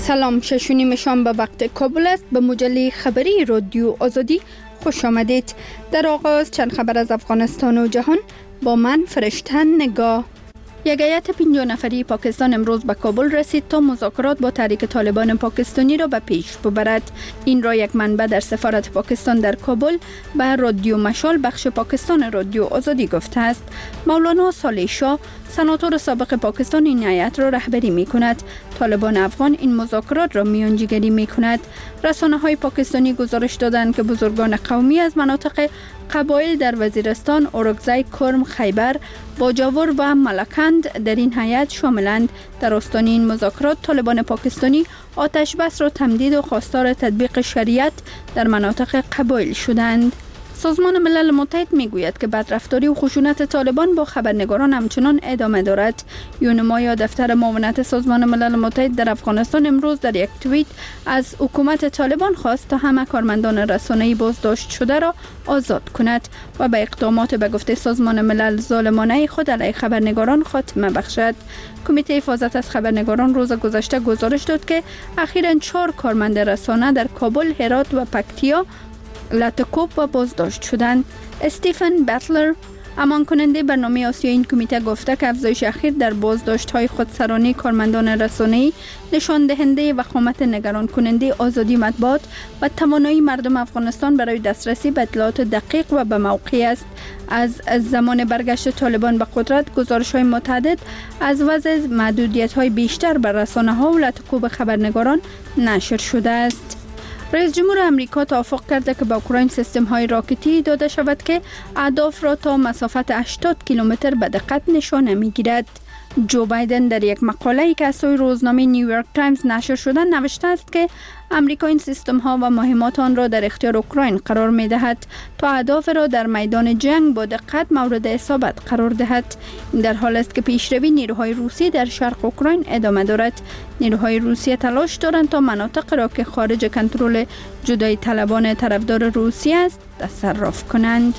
سلام، 6:30 شام به وقت کابل است. به مجله خبری رادیو آزادی خوش آمدید. در آغاز چند خبر از افغانستان و جهان با من فرشته نگاه. یک هیئت 50 نفری پاکستان امروز به کابل رسید تا مذاکرات با تحریک طالبان پاکستانی را به پیش ببرد. این را یک منبع در سفارت پاکستان در کابل به رادیو مشال بخش پاکستان رادیو آزادی گفته است. مولانا صالح شاه سناتور سابق پاکستان این هیئت را رهبری می کند. طالبان افغان این مذاکرات را میانجیگری می کند. رسانه‌های پاکستانی گزارش دادند که بزرگان قومی از مناطق قبایل در وزیرستان، اورکزای، کرم، خیبر، باجاور و ملکند در این هیئت شاملند. در آستانه این مذاکرات طالبان پاکستانی آتش بس را تمدید و خواستار تطبیق شریعت در مناطق قبایل شدند. سازمان ملل متحد میگوید که بدرفتاری و خشونت طالبان با خبرنگاران همچنان ادامه دارد. یونما دفتر معاونت سازمان ملل متحد در افغانستان امروز در یک توییت از حکومت طالبان خواست تا همه کارمندان رسانه‌ای بازداشت شده را آزاد کند و به اقدامات به گفته سازمان ملل ظالمانه خود علیه خبرنگاران خاتمه بخشد. کمیته حفاظت از خبرنگاران روز گذشته گزارش داد که اخیراً 4 کارمند رسانه در کابل، هرات و پکتیا لاتکوب و بازداشت شدند. استیفن بتلر امان کننده برنامه آسیا این کمیته گفته که افزایش اخیر در بازداشت های خودسرانه کارمندان رسانه‌ای نشان دهنده وخامت نگران کننده آزادی مطبوعات و توانایی مردم افغانستان برای دسترسی به اطلاعات دقیق و به موقع است. از زمان برگشت طالبان به قدرت گزارش های متعدد از وضع محدودیت های بیشتر بر رسانه ها و لاتکوب خبرنگاران نشر شده است. رئیس جمهور امریکا توافق کرده که به اوکراین سیستم های راکتی داده شود که اهداف را تا مسافت 80 کیلومتر به دقت نشانه میگیرد. جو بایدن در یک مقاله‌ای که از سوی روزنامه نیویورک تایمز نشر شده نوشته است که امریکا این سیستم ها و مهمات آن را در اختیار اوکراین قرار می دهد تا اهداف را در میدان جنگ با دقت مورد اصابت قرار دهد. این در حال است که پیشروی نیروهای روسی در شرق اوکراین ادامه دارد. نیروهای روسیه تلاش دارند تا مناطق را که خارج کنترل جدایی طلبان طرفدار روسیه است تصرف کنند.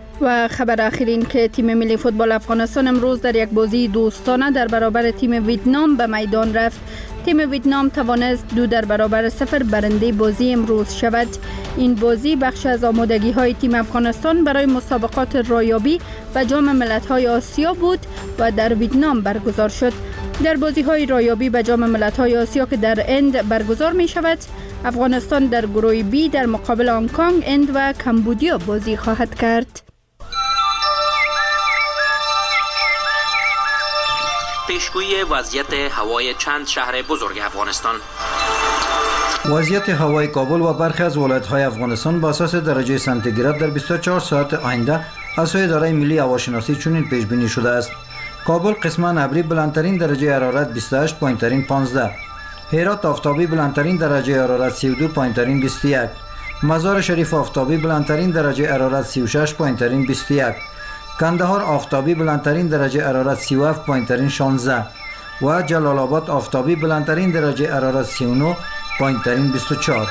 و خبر اخیر این که تیم ملی فوتبال افغانستان امروز در یک بازی دوستانه در برابر تیم ویتنام به میدان رفت. تیم ویتنام توانست 2-0 برنده بازی امروز شود. این بازی بخش از آمادگی های تیم افغانستان برای مسابقات رایابی و جام ملت‌های آسیا بود و در ویتنام برگزار شد. در بازی های رایابی به جام ملت‌های آسیا که در هند برگزار می شود، افغانستان در گروه بی در مقابل هنگ کنگ، هند و کمبودیا بازی خواهد کرد. پیشگویی وضعیت هوای چند شهر بزرگ افغانستان. وضعیت هوای کابل و برخی از ولایت‌های افغانستان با اساس درجه سانتیگراد در 24 ساعت آینده از سوی اداره ملی هواشناسی چنین پیش بینی شده است: کابل قسماً ابری بلندترین درجه حرارت 28، پایین‌ترین 15. هرات آفتابی بلندترین درجه حرارت 32، پایین‌ترین 21. مزار شریف آفتابی بلندترین درجه حرارت 36، پایین‌ترین 21. کندهار آفتابی بلندترین درجه حرارت 37، پایین‌ترین 16 و جلال آباد آفتابی بلندترین درجه حرارت 39، پایین‌ترین 24.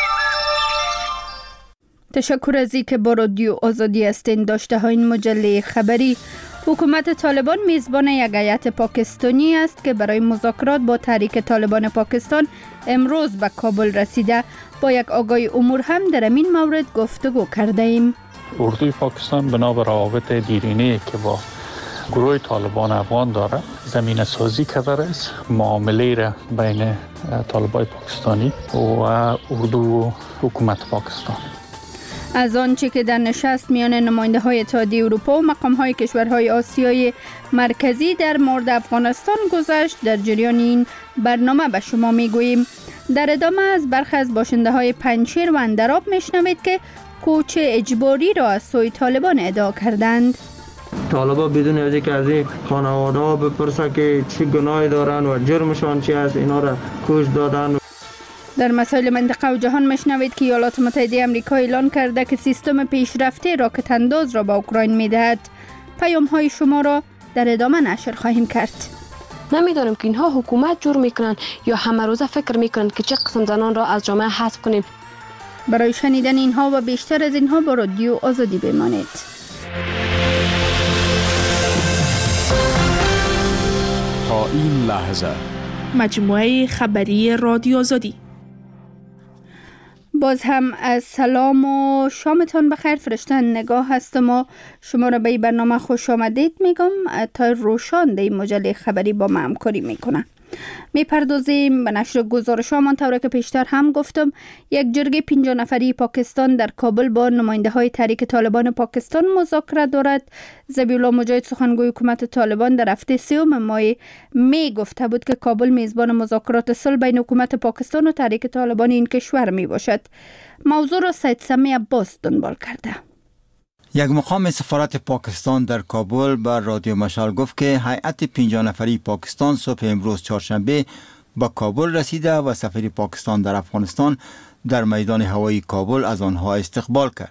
تشکر از اینکه با رادیو آزادی هستین. داشته های این مجله خبری: حکومت طالبان میزبان یک هیئت پاکستانی است که برای مذاکرات با تحریک طالبان پاکستان امروز به کابل رسیده. با یک آگاه امور هم در این مورد گفتگو کرده ایم. اردوی پاکستان بنا به روابط دیرینه‌ای که با گروه طالبان افغان داره زمینه سازی کرده است معامله را بین طالبان پاکستانی و اردو و حکومت پاکستان. از آنچه که در نشست میان نماینده های اتحادیه اروپا و مقام های کشورهای آسیای مرکزی در مورد افغانستان گذشت در جریان این برنامه به شما میگوییم. در ادامه از برخی از باشنده های پنجشیر و اندراب میشنوید که کوچ اجباری را از سوی طالبان ادعا کردند. طالبان بدون از اینکه از این خانواده ها بپرسه که چه گناهی دارن و جرمشان چی است اینا را کوچ دادن. در مسائل منطقه و جهان میشنوید که ایالات متحده آمریکا اعلان کرده که سیستم پیشرفته راکت انداز را به اوکراین میدهد. پیام های شما را در ادامه نشر خواهیم کرد. نمیدانم که اینها حکومت جور میکنن یا همه روزه فکر میکنن که چه قسم زنان را از جامعه حذف کنیم. برای شنیدن اینها و بیشتر از اینها با رادیو آزادی بمانید. تا این لحظه مجموعه خبری رادیو آزادی. باز هم از سلام و شامتان بخیر. فرشتن نگاه هستم و شما را به این برنامه خوش آمدید میگم. تا روشان در این مجله خبری با ما همکاری میکنه. میپردازیم به نشر گزارش هامان. طوری که پیشتر هم گفتم، یک جرگه 50 نفری پاکستان در کابل با نماینده های تحریک طالبان پاکستان مذاکره دارد. ذبیح الله مجاهد سخنگوی حکومت طالبان در هفته 3 ماه می گفته بود که کابل میزبان مذاکرات صلح بین حکومت پاکستان و تحریک طالبان این کشور می باشد. موضوع را سید سمی عباس دنبال کرده. یک مقام سفارت پاکستان در کابل بر رادیو مشال گفت که هیئت 50 نفری پاکستان صبح امروز چهارشنبه به کابل رسیده و سفیر پاکستان در افغانستان در میدان هوایی کابل از آنها استقبال کرد.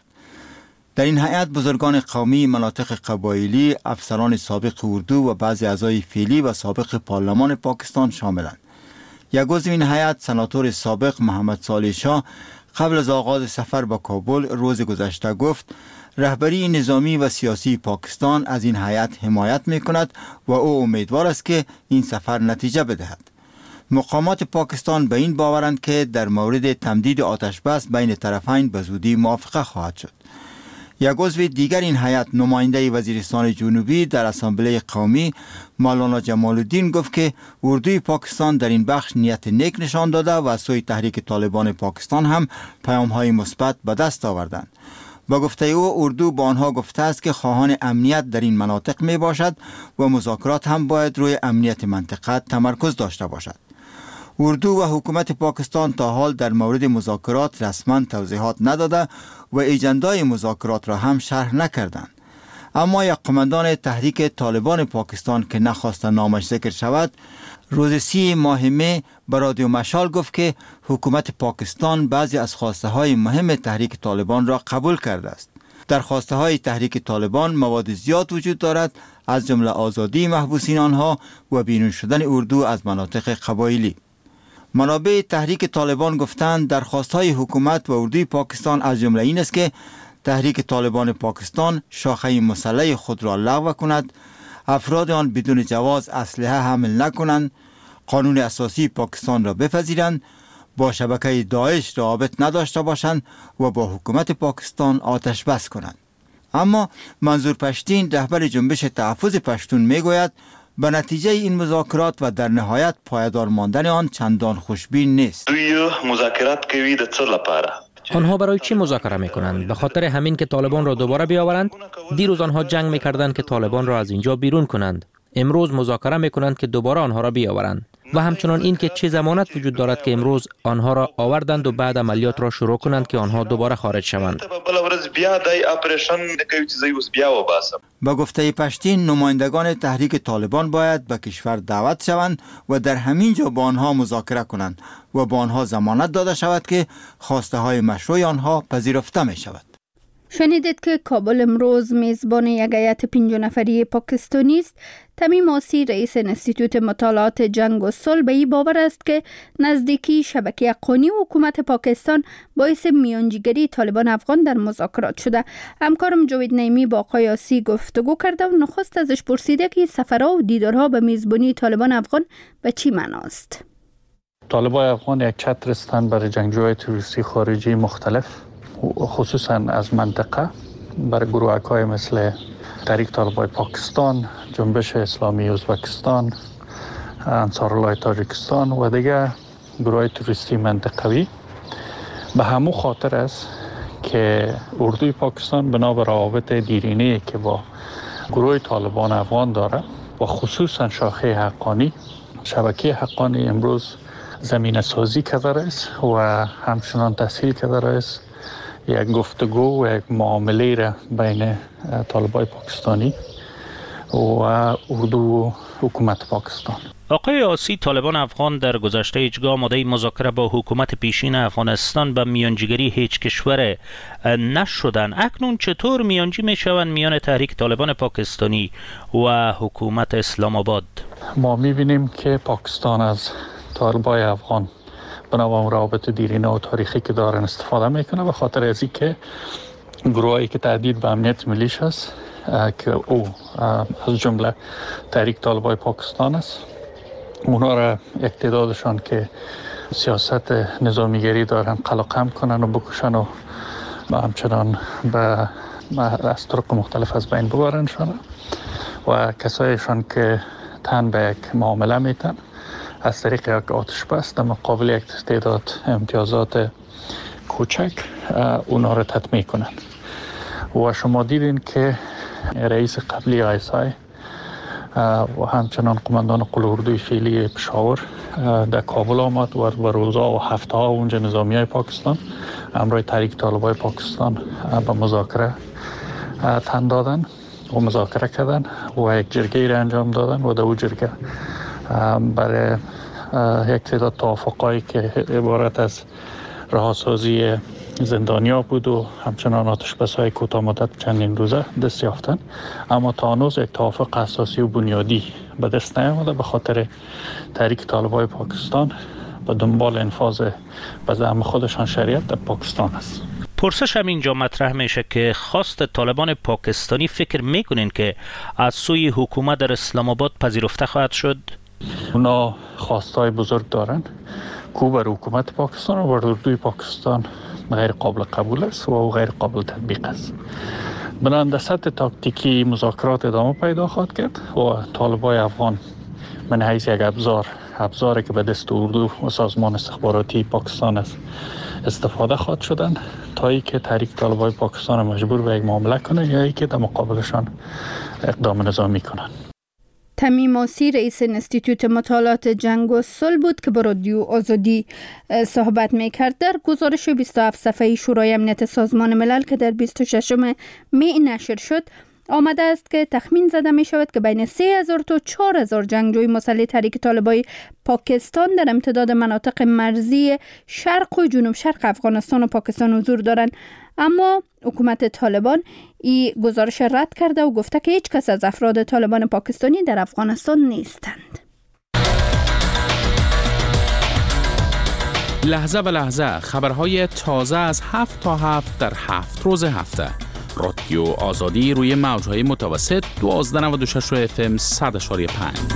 در این هیئت بزرگان قومی، مناطق قبایلی، افسران سابق اردو و بعضی اعضای فعلی و سابق پارلمان پاکستان شاملند. یک عضو این هیئت، سناتور سابق محمد صالح شاه، قبل از آغاز سفر به کابل روز گذشته گفت رهبری نظامی و سیاسی پاکستان از این هیئت حمایت می‌کند و او امیدوار است که این سفر نتیجه بدهد. مقامات پاکستان به این باورند که در مورد تمدید آتش بس بین طرفین به زودی موافقه خواهد شد. یک عضو دیگر این هیئت، نماینده وزیرستان جنوبی در اسامبله قومی مولانا جمال الدین گفت که اردوی پاکستان در این بخش نیت نیک نشان داده و از سوی تحریک طالبان پاکستان هم پیام‌های مثبت به دست آوردند. با گفته او، اردو با آنها گفته است که خواهان امنیت در این مناطق می باشد و مذاکرات هم باید روی امنیت منطقه تمرکز داشته باشد. اردو و حکومت پاکستان تا حال در مورد مذاکرات رسما توضیحات نداده و اجندای مذاکرات را هم شرح نکردند. اما یک قماندان تحریک طالبان پاکستان که نخواست نامش ذکر شود، روز 30 ماه می به رادیو مشال گفت که حکومت پاکستان بعضی از خواسته های مهم تحریک طالبان را قبول کرده است. در خواسته های تحریک طالبان مواد زیاد وجود دارد، از جمله آزادی محبوسین آنها و بیرون شدن اردو از مناطق قبایلی. منابع تحریک طالبان گفتند درخواست های حکومت و اردوی پاکستان از جمله این است که تحریک طالبان پاکستان شاخه مسلح خود را لغو کند، افراد آن بدون جواز اسلحه حمل نکنند، قانون اساسی پاکستان را بپذیرند، با شبکه داعش روابط نداشته باشند و با حکومت پاکستان آتش بس کنند. اما منظور پشتین، رهبر جنبش تحفظ پشتون میگوید به نتیجه این مذاکرات و در نهایت پایدار ماندن آن چندان خوشبین نیست. دوی مذاکرات کوي د څه لپاره؟ آنها برای چی مذاکره میکنند؟ به خاطر همین که طالبان را دوباره بیاورند؟ دیروز آنها جنگ میکردند که طالبان را از اینجا بیرون کنند. امروز مذاکره میکنند که دوباره آنها را بیاورند. و همچنان این که چه ضمانت وجود دارد که امروز آنها را آوردند و بعد عملیات را شروع کنند که آنها دوباره خارج شوند. با گفته پشتین، نمایندگان تحریک طالبان باید به کشور دعوت شوند و در همین جا با آنها مذاکره کنند و با آنها ضمانت داده شود که خواسته های مشروع آنها پذیرفته می شود. شنیدید که کابل امروز میزبان یک هیئت 50 نفری پاکستانی است. تمیم آسی، رئیس انستیتوت مطالعات جنگ و صلح، به این باور است که نزدیکی شبکه حقانی و حکومت پاکستان باعث میانجیگری طالبان افغان در مذاکرات شده. همکارم جاوید نعیمی با آقای آسی گفتگو کرده و نخست ازش پرسیده که سفرها و دیدارها به میزبانی طالبان افغان به چی معناست؟ طالبان افغان یک چتر هستند برای جنگجوهای تروریستی خارجی مختلف، خصوصا از منطقه، برای گروه‌های مثل تحریک طالبان پاکستان، جنبش اسلامی ازبکستان، انصارالله تاجیکستان و دیگر گروه‌های تروریستی منطقوی. به همون خاطر است که اردوی پاکستان بنا به روابط دیرینه‌ای که با گروه طالبان افغان داره و خصوصا شاخه حقانی، شبکه حقانی، امروز زمینه سازی کرده است و همچنان تسهیل کرده است یک گفتگو و یک معامله را بین طالبان پاکستانی و اردو و حکومت پاکستان. آقای آسی، طالبان افغان در گذشته هیچگاه آماده مذاکره با حکومت پیشین افغانستان به میانجیگری هیچ کشور نشدند. اکنون چطور میانجی می شوند میان تحریک طالبان پاکستانی و حکومت اسلام آباد؟ ما می بینیم که پاکستان از طالبان افغان بنابراین روابط دیرینه و تاریخی که دارن استفاده میکنه، به خاطر از اینکه گروهایی که تهدید به امنیت ملیش است که او از جمله تحریک طالبان پاکستان است اونا را اقتدارشان که سیاست نظامیگری دارن قلقم کنن و بکشن و همچنان به از طرق مختلف از بین ببرنشان و کسایشان که تن به یک معامله میتن از طریق یک آتش بس در مقابل یک تعداد امتیازات کوچک اونا را تطمیع کنن. و شما دیدین که رئیس قبلی ISI و همچنان قماندان قوه اردوی فعلی پشاور در کابل آمد و روزها و هفته ها اونجا نظامی های پاکستان همراه تحریک طالبای پاکستان به مذاکره تن دادن و مذاکره کردن و یک جرگه را انجام دادن و در اون جرگه برای یک تعداد توافقایی که عبارت از رهاسازی زندانیا بود و همچنان آتش‌بس‌های کوتاه مدت چندین روزه دست یافتن، اما تا هنوز یک توافق اساسی و بنیادی به دست نیامده به خاطر تحریک طالبای پاکستان به دنبال انفاذ به زعم خودشان شریعت در پاکستان است. پرسش هم اینجا مطرح میشه که خواست طالبان پاکستانی فکر میکنین که از سوی حکومت در اسلام آباد پذیرفته خواهد شد؟ اونا خواستای بزرگ دارن که بر حکومت پاکستان و بر اردوی پاکستان غیر قابل قبول است و غیر قابل تطبیق است. بنابراین در سطح تاکتیکی مذاکرات ادامه پیدا خواهد کرد و طالبای افغان من حیث یک ابزاری که به دست اردو و سازمان استخباراتی پاکستان است استفاده خواهد شدن تا ای که تحریک طالبای پاکستان مجبور به یک معامله کنه یا ای که در مقابلشان اقدام نظامی کنن. تمیم آسی رئیس انستیتوت مطالعات جنگ و صلح بود که با رادیو آزادی صحبت میکرد. در گزارش 27 صفحه‌ای شورای امنیت سازمان ملل که در 26 می نشر شد آمده است که تخمین زده می شود که بین 3000 تا 4000 جنگجوی مسلح تحریک طالبای پاکستان در امتداد مناطق مرزی شرق و جنوب شرق افغانستان و پاکستان حضور دارند. اما حکومت طالبان این گزارش رد کرده و گفته که هیچ کس از افراد طالبان پاکستانی در افغانستان نیستند. لحظه به لحظه خبرهای تازه از 7 تا 7 در 7 روز هفته. رادیو آزادی روی موجهای متوسط 1296 FM 100.5.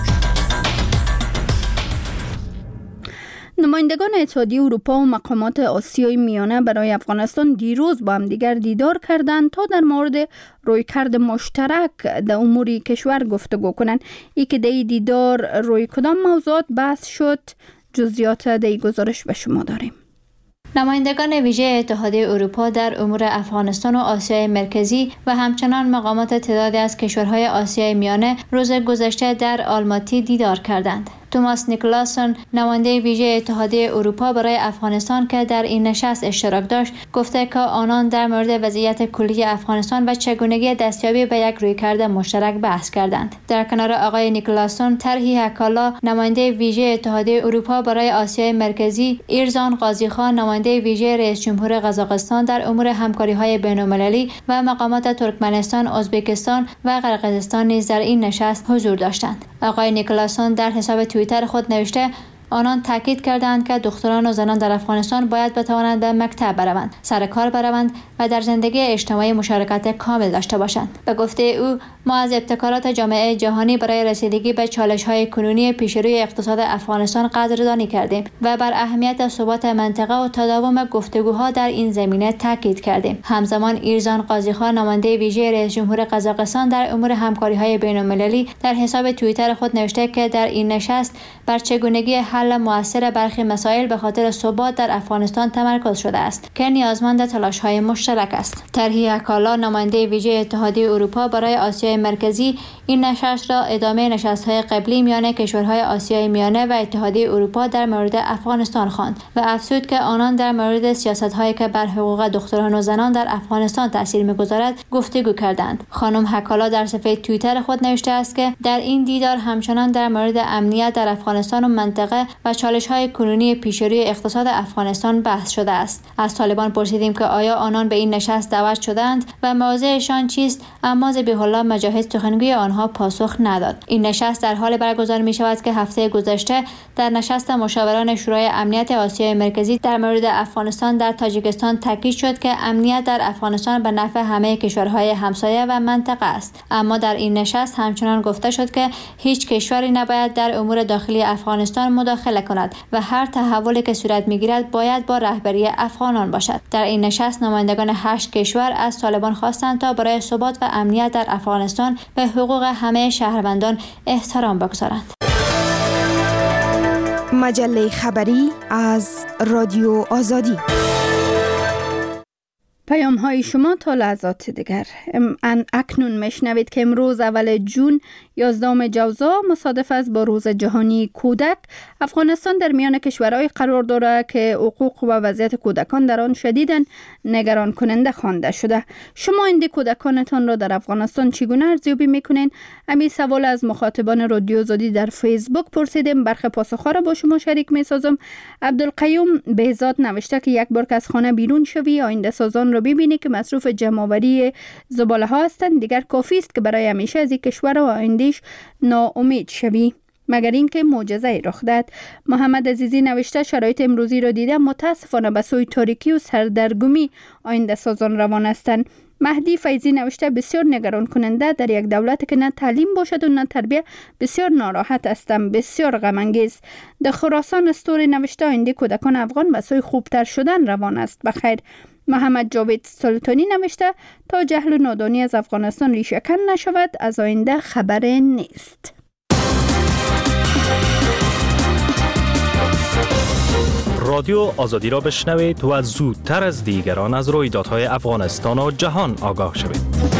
نمایندگان اتحادیه اروپا و مقامات آسیای میانه برای افغانستان دیروز با هم دیگر دیدار کردند تا در مورد رویکرد مشترک در امور کشور گفتگو کنند. ای که در دیدار روی کدام موضوعات بحث شد، جزئیات در گزارش به شما داریم. نمایندگان ویژه اتحادیه اروپا در امور افغانستان و آسیای مرکزی و همچنان مقامات تعدادی از کشورهای آسیای میانه روز گذشته در آلماتی دیدار کردند. توماس نیکلاسون نماینده ویژه اتحادیه اروپا برای افغانستان که در این نشست اشتراک داشت گفته که آنان در مورد وضعیت کلی افغانستان و چگونگی دستیابی به یک رویکرد مشترک بحث کردند. در کنار آقای نیکلاسون، طرحی حکالا نماینده ویژه اتحادیه اروپا برای آسیای مرکزی، ایرزان قاضیخان نماینده ویژه رئیس جمهور قزاقستان در امور همکاری‌های بین‌المللی و مقامات ترکمنستان، ازبکستان و قرقیزستان نیز در این نشست حضور داشتند. آقای نیکلاسون در حساب توییتر خود نوشته آنان تاکید کردند که دختران و زنان در افغانستان باید بتوانند به مکتب بروند، سر کار بروند و در زندگی اجتماعی مشارکت کامل داشته باشند. به گفته او، ما از ابتکارات جامعه جهانی برای رسیدگی به چالش‌های کنونی پیشروی اقتصاد افغانستان قدردانی کردیم و بر اهمیت ثبات منطقه و تداوم گفتگوها در این زمینه تاکید کردیم. همزمان ایرزان قاضیخان نماینده ویژه رئیس جمهور قزاقستان در امور همکاری‌های بین‌المللی در حساب توییتر خود نوشته که در این نشست بر چگونگی حل مؤثر برخی مسائل به خاطر ثبات در افغانستان تمرکز شده است که نیازمند تلاش‌های مشترک است. طرحی حکالا نماینده ویژه اتحادیه اروپا برای آسیای مرکزی این نشست را ادامه نشست‌های قبلی میان کشورهای آسیای میانه و اتحادیه اروپا در مورد افغانستان خواند و افزود که آنان در مورد سیاست‌هایی که بر حقوق دختران و زنان در افغانستان تاثیر می‌گذارد گفتگو کردند. خانم حکالا در صفحه توییتر خود نوشته است که در این دیدار همچنان در مورد امنیت در افغانستان و منطقه و چالش‌های کنونی پیشروی اقتصاد افغانستان بحث شده است. از طالبان پرسیدیم که آیا آنان به این نشست دعوت شدند و موضعشان چیست، اما ذبیح الله مجاهد سخنگوی آنها پاسخ نداد. این نشست در حال برگزار می شود که هفته گذشته در نشست مشاوران شورای امنیت آسیای مرکزی در مورد افغانستان در تاجیکستان تاکید شد که امنیت در افغانستان به نفع همه کشورهای همسایه و منطقه است. اما در این نشست همچنان گفته شد که هیچ کشوری نباید در امور داخلی افغانستان مداخله کند و هر تحولی که صورت می‌گیرد باید با رهبری افغانان باشد. در این نشست نمایندگان 8 کشور از طالبان خواستند تا برای ثبات و امنیت در افغانستان به حقوق همه شهروندان احترام بگذارند. مجله خبری از رادیو آزادی. پیام های شما تا لحظات دیگر. اکنون میشنوید که امروز اول جون 11 جوزا مصادف است با روز جهانی کودک. افغانستان در میان کشورهای قرار دارد که حقوق و وضعیت کودکان در آن شدیداً نگران کننده خوانده شده. شما این کودکانتان را در افغانستان چگونه ارزیابی میکنین؟ همین سوال از مخاطبان رادیو آزادی در فیسبوک پرسیدیم. برخی پاسخها را با شما شریک میسازم. عبدالقیوم بهزاد نوشته که یک بار که از خانه بیرون شوی آینده سازان را ببینی که مصروف جمع‌آوری زباله ها هستند، دیگر کافی است که برای همیشه از این کشور و آینده‌اش ناامید شوی مگر اینکه معجزه‌ای رخ دهد. محمد عزیزی نوشته شرایط امروزی را دیده متاسفانه به سوی تاریکی و سردرگمی آینده سازان روان هستند. مهدی فیضی نوشته بسیار نگران کننده در یک دولت که نه تعلیم باشد و نه تربیه. بسیار ناراحت هستم، بسیار غم انگیز. در خراسان استوری نوشته آینده کودکان افغان به سوی خوبتر شدن روان است. بخیر. محمد جاوید سلطانی نوشته تا جهل و نادانی از افغانستان ریشه‌کن نشود از آینده خبر نیست. رادیو آزادی را بشنوید و زودتر از دیگران از رویدادهای افغانستان و جهان آگاه شوید.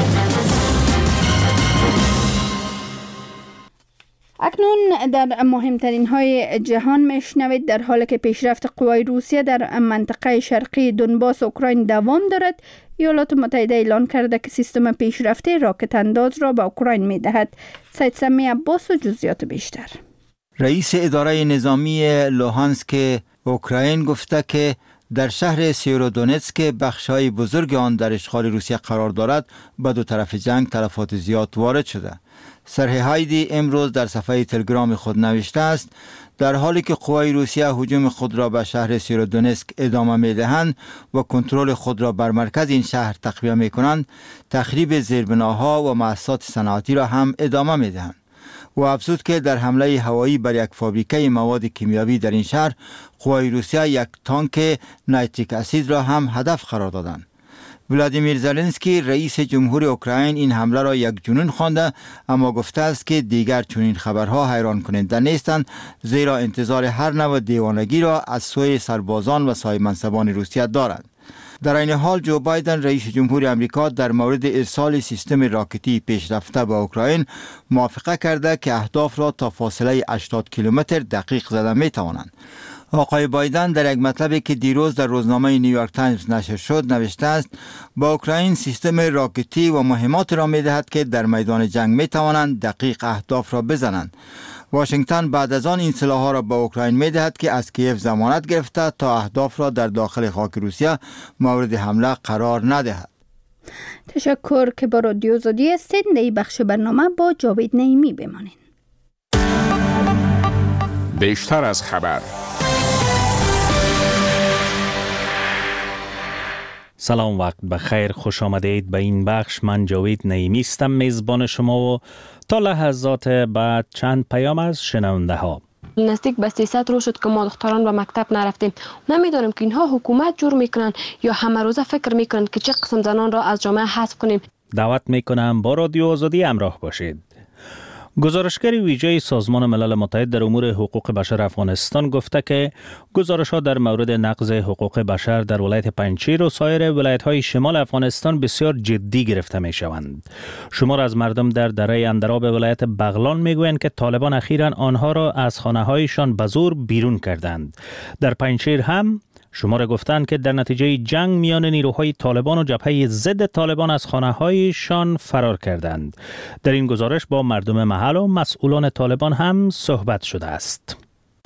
اکنون در مهمترین های جهان میشنوید در حالی که پیشرفت قوای روسیه در منطقه شرقی دونباس اوکراین دوام دارد، ایالات متحده اعلان کرده که سیستم پیشرفته راکت انداز را به اوکراین میدهد. سید سمی عباس و جزئیات بیشتر. رئیس اداره نظامی لوهانسک اوکراین گفته که در شهر سیورودونتسک بخش‌های بزرگ آن در اشغال روسیه قرار دارد، به دو طرف جنگ تلفات زیاد وارد شده. سرهی هایدی امروز در صفحه تلگرام خود نوشته است در حالی که قوای روسیه هجوم خود را به شهر سیورودونتسک ادامه می‌دهند و کنترل خود را بر مرکز این شهر تقویه می‌کنند، تخریب زیربناها و مؤسسات صنعتی را هم ادامه می‌دهند. و افزود که در حمله هوایی بر یک فابریکه مواد کیمیاوی در این شهر قوای روسیه یک تانک نیتریک اسید را هم هدف قرار دادند. ولادیمیر زلنسکی رئیس جمهور اوکراین این حمله را یک جنون خوانده، اما گفته است که دیگر چنین خبرها حیران کننده نیستند، زیرا انتظار هر نوع دیوانگی را از سوی سربازان و صاحب منصبان روسیه دارند. در این حال جو بایدن رئیس جمهور آمریکا در مورد ارسال سیستم راکتی پیشرفته به اوکراین موافقه کرده که اهداف را تا فاصله 80 کیلومتر دقیق زده می توانند. آقای بایدن در یک مطلبی که دیروز در روزنامه نیویورک تایمز نشر شد نوشته است با اوکراین سیستم راکتی و مهمات را می دهد که در میدان جنگ می توانند دقیق اهداف را بزنند. واشنگتن بعد از آن این سلاح‌ها را به اوکراین می‌دهد که از کیف ضمانت گرفته تا اهداف را در داخل خاک روسیه مورد حمله قرار ندهد. تشکر که با رادیو آزادی هستید. در این بخش برنامه با جاوید نعیمی بمانید. بیشتر از خبر. سلام، وقت بخیر، خوش آمدید به این بخش. من جاوید نعیمی هستم میزبان شما و تا لحظات بعد چند پیام از شنونده ها. نزدیک به 300 روز شد که ما دختران به مکتب نرفتیم. نمیدونم که اینها حکومت جور میکنن یا همه روزه فکر میکنن که چه قسم زنان را از جامعه حذف کنیم. دعوت میکنم با رادیو آزادی همراه باشید. گزارشگر ویژه سازمان ملل متحد در امور حقوق بشر افغانستان گفته که گزارش‌ها در مورد نقض حقوق بشر در ولایت پنجشیر و سایر ولایت‌های شمال افغانستان بسیار جدی گرفته می‌شوند. شمار از مردم در دره اندراب ولایت بغلان می‌گویند که طالبان اخیراً آنها را از خانه‌هایشان به زور بیرون کردند. در پنجشیر هم شمار گفتند که در نتیجه جنگ میان نیروهای طالبان و جبهه ضد طالبان از خانه‌هایشان فرار کردند. در این گزارش با مردم محل و مسئولان طالبان هم صحبت شده است.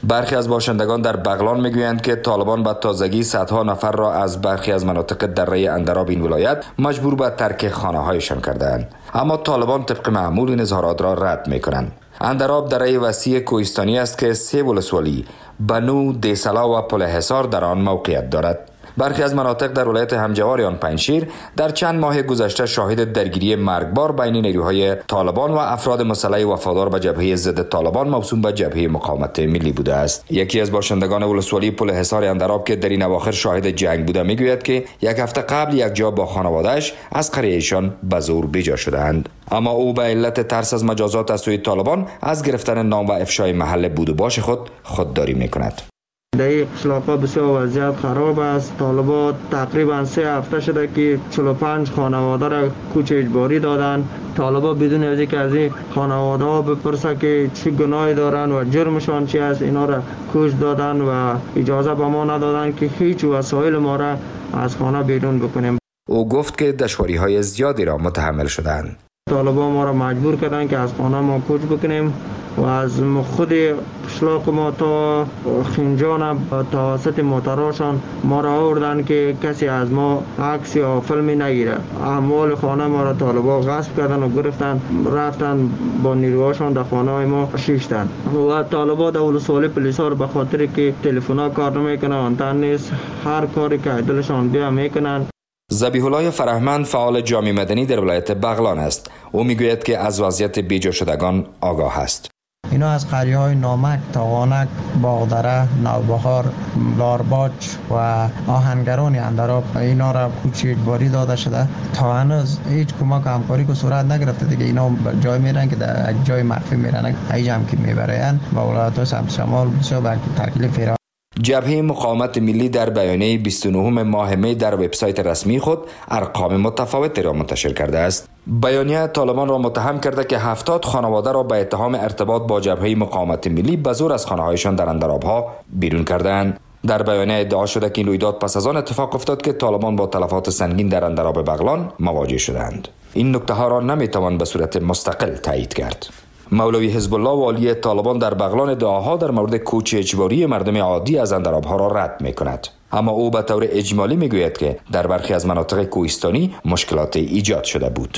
برخی از باشندگان در بغلان میگویند که طالبان به تازگی صدها نفر را از برخی از مناطق دره اندراب این ولایت مجبور به ترک خانه‌هایشان کردند، اما طالبان طبق معمول این اظهارات را رد میکنند. اندراب دره وسیع کوهستانی است که 3 ولسوالی بنو، دیسلا و پل حصار در آن موقعیت دارد. برخی از مناطق در ولایت همجوار آن پنجشیر در چند ماه گذشته شاهد درگیری مرگبار بین نیروهای طالبان و افراد مسلح وفادار به جبهه ضد طالبان موسوم به جبهه مقاومت ملی بوده است. یکی از باشندگان ولسوالی پل حصار اندراب که در این اواخر شاهد جنگ بوده میگوید که یک هفته قبل یک جا با خانواده‌اش از قریه‌شان به زور بیجا شدند، اما او به علت ترس از مجازات از سوی طالبان از گرفتن نام و افشای محل بود و باش خودداری میکند. در این قشلاق‌ها بسیار وضعیت خراب است. طالبان تقریبا 3 هفته شده که 45 خانواده را کوچ اجباری دادند. طالبان بدون از اینکه از این خانواده ها بپرسه که چه گناهی دارند و جرمشان چی است، اینا را کوچ دادند و اجازه به ما ندادند که هیچ وسایل ما را از خانه بیرون بکنیم. او گفت که دشواری‌های زیادی را متحمل شدند. طالبان ما را مجبور کردند که از خانه ما کوچ بکنیم و از خود قشلاق ما تا خنجان توسط موتراشان ما را آوردن که کسی از ما عکس یا فیلمی نگیره. اموال خانه ما را طالبان غصب کردن و گرفتن، رفتن با نیروهاشان در خانه ما شیشتن و طالبان در ولسوالی پلیسار به خاطر که تلفن‌ها کار نمیکنن، آنتن نیست، هر کاری که دلشان بیا میکنن. ذبیح الله فرهمند فعال جامعه مدنی در ولایت بغلان است. او میگوید که از وضعیت بیجا شدگان آگاه است. اینا از قریه‌های نامک، تاغانک، باغدره، نوبهار، لارباج و آهنگران اندراب اینا را کوچ اجباری داده شده. تا هنوز هیچ کمک همکاری که صورت نگرفته دیگه. اینا جای میرن که در جای مخفی میرن، ایجا هم که میبرن و ولایت سمت شمال بسیار بر تکلیف ایران. جبهه مقاومت ملی در بیانیه 29 ماه می در وبسایت رسمی خود ارقام متفاوتی را منتشر کرده است. بیانیه طالبان را متهم کرده که 70 خانواده را به اتهام ارتباط با جبهه مقاومت ملی به زور از خانه‌هایشان در اندراب‌ها بیرون کردند. در بیانیه ادعا شده که این رویداد پس از آن اتفاق افتاد که طالبان با تلفات سنگین در اندراب بغلان مواجه شدند. این نکته ها را نمیتوان به صورت مستقل تایید کرد. مولوی حزب الله والی طالبان در بغلان ادعاها در مورد کوچ اجباری مردم عادی از اندراب‌ها را رد می‌کند، اما او به طور اجمالی میگوید که در برخی از مناطق کوهستانی مشکلات ایجاد شده بود.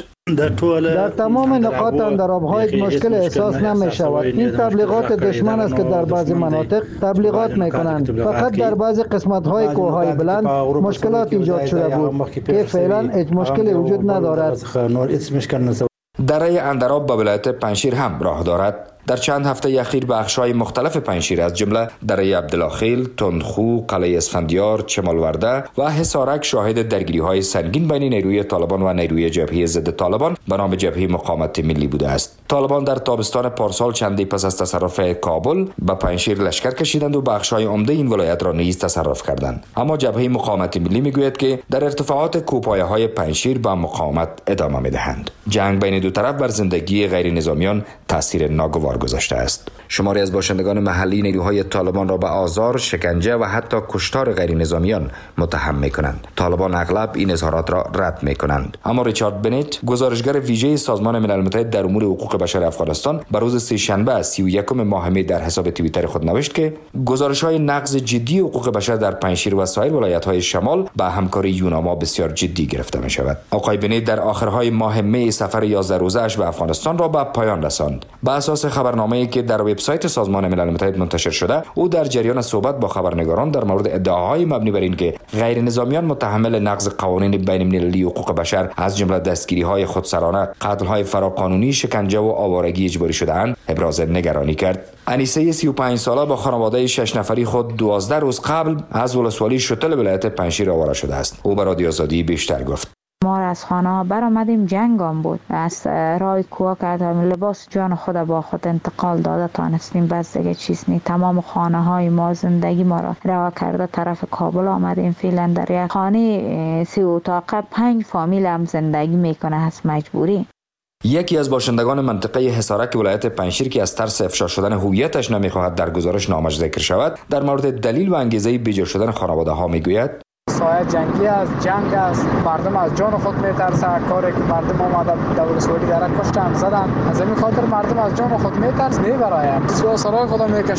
در تمام نقاط اندراب‌ها هیچ مشکل احساس نمی شود. این تبلیغات دشمن است که در بعضی مناطق تبلیغات میکنند. فقط در بعضی قسمت‌های کوههای بلند مشکلات ایجاد شده بود که فعلا هیچ مشکلی وجود ندارد. دره اندراب به ولایت پنجشیر هم راه دارد. در چند هفته اخیر بخش‌های مختلف پنجشیر از جمله دره عبدالخیل، تندخو، قلعه اسفندیار، چمالورده و حصارک شاهد درگیری‌های سنگین بین نیروی طالبان و نیروی جبهه ضد طالبان به نام جبهه مقاومت ملی بوده است. طالبان در تابستان پارسال چندی پس از تصرف کابل به پنجشیر لشکر کشیدند و بخش‌های عمده این ولایت را نیز تصرف کردند. اما جبهه مقاومت ملی میگوید که در ارتفاعات کوهپایه‌های پنجشیر به مقاومت ادامه می‌دهند. جنگ بین دو طرف بر زندگی غیر نظامیان تاثیر ناگوار گذاشته است. شماری از باشندگان محلی نیروهای طالبان را به آزار، شکنجه و حتی کشتار غیر نظامیان متهم می‌کنند. طالبان اغلب این اظهارات را رد می‌کنند. اما ریچارد بنت، گزارشگر ویژه سازمان ملل متحد در امور حقوق بشر افغانستان، به روز سه‌شنبه 31 ماه می در حساب توییتر خود نوشت که گزارش‌های نقض جدی حقوق بشر در پنجشیر و سایر ولایت‌های شمال به همکاری یوناما بسیار جدی گرفته می‌شود. آقای بنت در آخرهای ماه می سفر 11 روزه‌اش به افغانستان را به پایان رساند. به اساس خبرنامه‌ای که در وبسایت سازمان ملل متحد منتشر شده، او در جریان صحبت با خبرنگاران در مورد ادعاهای مبنی بر اینکه غیر نظامیان متحمل نقض قوانین بین‌المللی حقوق بشر از جمله دستگیری‌های خودسرانه، قتل‌های فراقانونی، شکنجه و آوارگی اجباری شده‌اند، ابراز نگرانی کرد. انیسه 35 ساله با خانواده 6 نفری خود 12 روز قبل از ولسوالی شتل ولایت پنجشیر آواره شده است. او به رادیو آزادی بیشتر گفت. ما از خانه برآمدیم، جنگ هم بود. از راه کوه کردیم، لباس جان خود با خود انتقال داده تانستیم، بس دیگه چیز نی. تمام خانه های ما، زندگی ما را رها کرده طرف کابل آمدیم. فعلا در یک خانه 3 اتاقه 5 فامیل هم زندگی میکنه، هست مجبوری. یکی از باشندگان منطقه حصارک ولایت پنجشیر که از ترس افشا شدن هویتش نمیخواهد در گزارش نامش ذکر شود، در مورد دلیل و انگیزه بیجا شدن خانواده ها میگوید: سایه جنگی است، جنگ است، مردم از جان خود میترسند. کاری که مردم آمده در ولسوالی داره کشتن، زدن، از این خاطر مردم از جان خود میترسند، میبراین سوء سرای خود میکشند.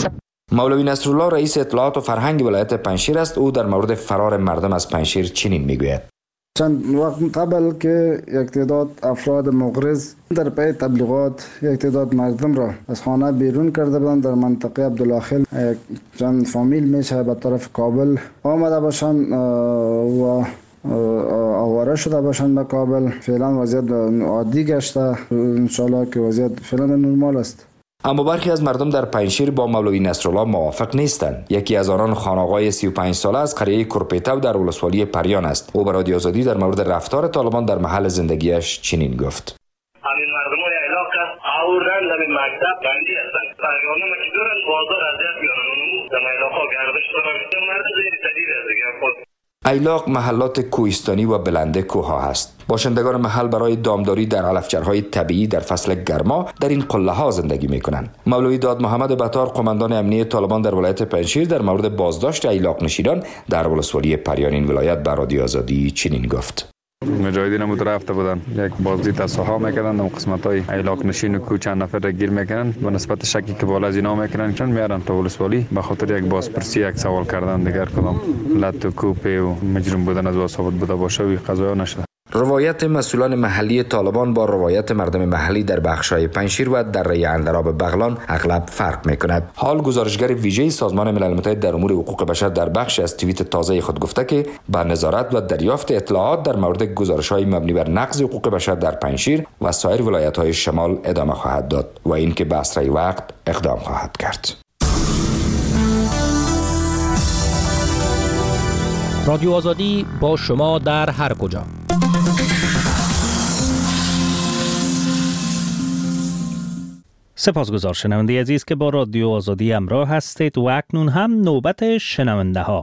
مولوی نصرالله رئیس اطلاعات و فرهنگ ولایت پنجشیر است. او در مورد فرار مردم از پنجشیر چنین میگوید: چند وقت قبل که یک تعداد افراد مغرض در پی تبلیغات یک تعداد مردم را از خانه بیرون کرده بودند. در منطقه عبدالله چند فامیل میشه به طرف کابل آمده باشند و آواره شده باشند به کابل. فعلا وضعیت عادی گشته، انشالله که وضعیت فعلا نرمال است. اما برخی از مردم در پنجشیر با مولوی نصرالله موافق نیستند. یکی از آنان خانقای 35 ساله از قریه کرپیتو در ولسوالی پریان است. او به رادیو آزادی در مورد رفتار طالبان در محل زندگیش چنین گفت: همین مردمای علاقه آوردن در مکتب بندی هستند. پریانه که دورن بازار اذیت میکنن، در علاقه گردش دارن. مرد زیر تدیر است. ایلاق محلات کوهستانی و بلنده کوه است. باشندگان محل برای دامداری در علفچرهای طبیعی در فصل گرما در این قله ها زندگی می کنند. مولوی داد محمد بطار، قماندان امنیه طالبان در ولایت پنجشیر، در مورد بازداشت ایلاق نشینان در ولسوالی پریان این ولایت به رادیو آزادی چنین گفت: مجاهدین هم رفته بودن، یک بازدید از سوها میکردن، اون قسمت‌های ایلاق نشین و کو چند نفر را گیر میکنن. به نسبت شکی که بالا از اینا میکنن چون میارن تا ولسوالی به خاطر یک بازپرسی، یک سوال کردن دیگر کدام لط و کوپه و مجرم بودن از ثابت بوده باشه و قضایا نشده. روایت مسئولان محلی طالبان با روایت مردم محلی در بخش‌های پنجشیر و دره اندراب بغلان اغلب فرق می‌کند. حال گزارشگر ویژه سازمان ملل متحد در امور حقوق بشر در بخش از توییت تازه خود گفته که با نظارت و دریافت اطلاعات در مورد گزارش‌های مبنی بر نقض حقوق بشر در پنجشیر و سایر ولایت‌های شمال ادامه خواهد داد و اینکه به اسرع وقت اقدام خواهد کرد. رادیو آزادی با شما در هر کجا. سپاسگزار شنونده عزیز که با رادیو آزادی همراه هستید و اکنون هم نوبت شنونده ها.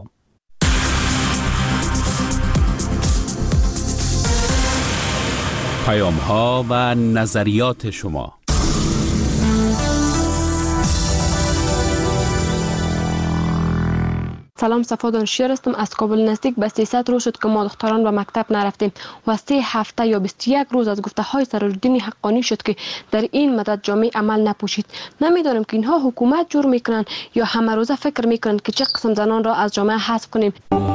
پیام ها و نظریات شما. سلام، صفا دانشیار هستم. از کابل نزدیک به 300 روز شد که ما دختران به مکتب نرفتیم و 3 هفته یا 21 روز از گفته های سراج‌الدین حقانی شد که در این مدت جامعه عمل نپوشید. نمیدانم که اینها حکومت جور میکنن یا همه روزه فکر میکنن که چه قسم زنان را از جامعه حذف کنیم.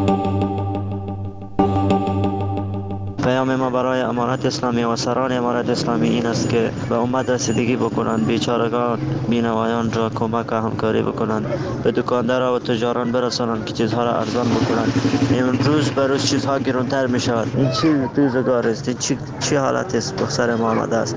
پیام ما برای امارت اسلامی و سران امارت اسلامی این است که به امت رسیدگی بکنند، بیچارگان بینوایان را کمک و همکاری بکنند، به دکاندار و تجاران برسانند که چیزها را ارزان بکنند. این روز به روز چیزها گرانتر می شود. این چی روزگار است؟ این چی حالت است به سر ما آمده است؟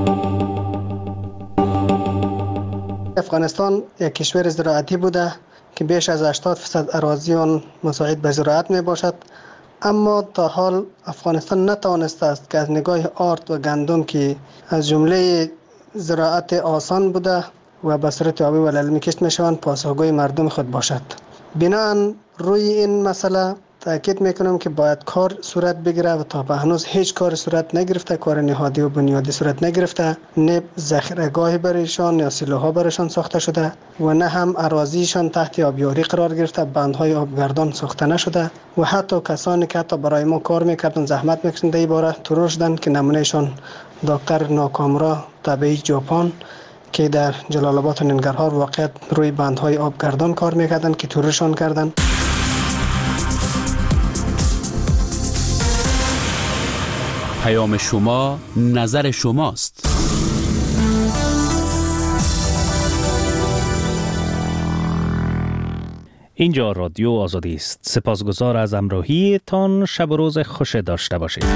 افغانستان یک کشور زراعتی بوده که بیش از 80% اراضی آن مساعد به زراعت می باشد، اما تا حال افغانستان نتوانسته است که از نگاه آرد و گندم که از جمله زراعت آسان بوده و به صورت آبی و للمی کشت می شوند پاسخگوی مردم خود باشد. بناهن روی این مسئله تاکید میکنم که باید کار صورت بگیره و تا به هنوز هیچ کار صورت نگرفته، کار نهادی و بنیادی صورت نگرفته. نه ذخیره‌گاهی برایشان یا سیلوها برایشان ساخته شده و نه هم اراضیشان تحت آبیاری قرار گرفته، بندهای آبگردان ساخته نشده و حتی کسانی که حتی برای ما کار میکردن زحمت میکشیدن در این باره ترور شدن که نمونهشان دکتر ناکامرا طبیعی ژاپن که در جلال آباد و ننگرهار واقعیت روی بندهای آبگردان کار میکردن که ترورشان کردن. پیام شما، نظر شماست. اینجا رادیو آزادی است. سپاسگزار از همراهیتان. شب و روز خوش داشته باشید.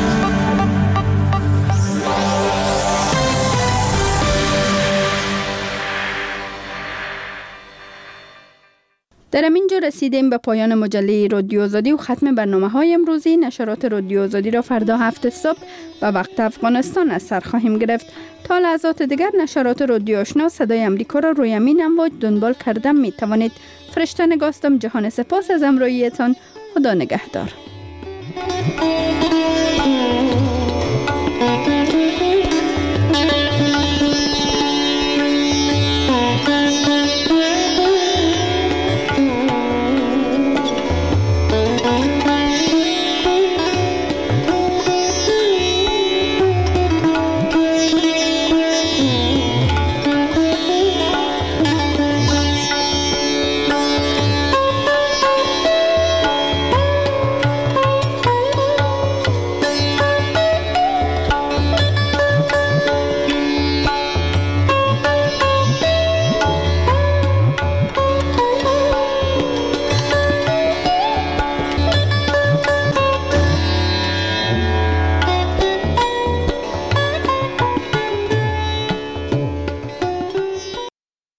در همینجا رسیدیم به پایان مجله رادیو آزادی و ختم برنامه‌های امروزی. نشرات رادیو آزادی را فردا 7 صبح به وقت افغانستان از سر خواهیم گرفت. تا لحظات دیگر نشرات رادیو آشنا صدای امریکا را روی همین امواج دنبال کرده می توانید. فرشته نگاستم. جهان سپاس از همراهیتان. خدا نگهدار.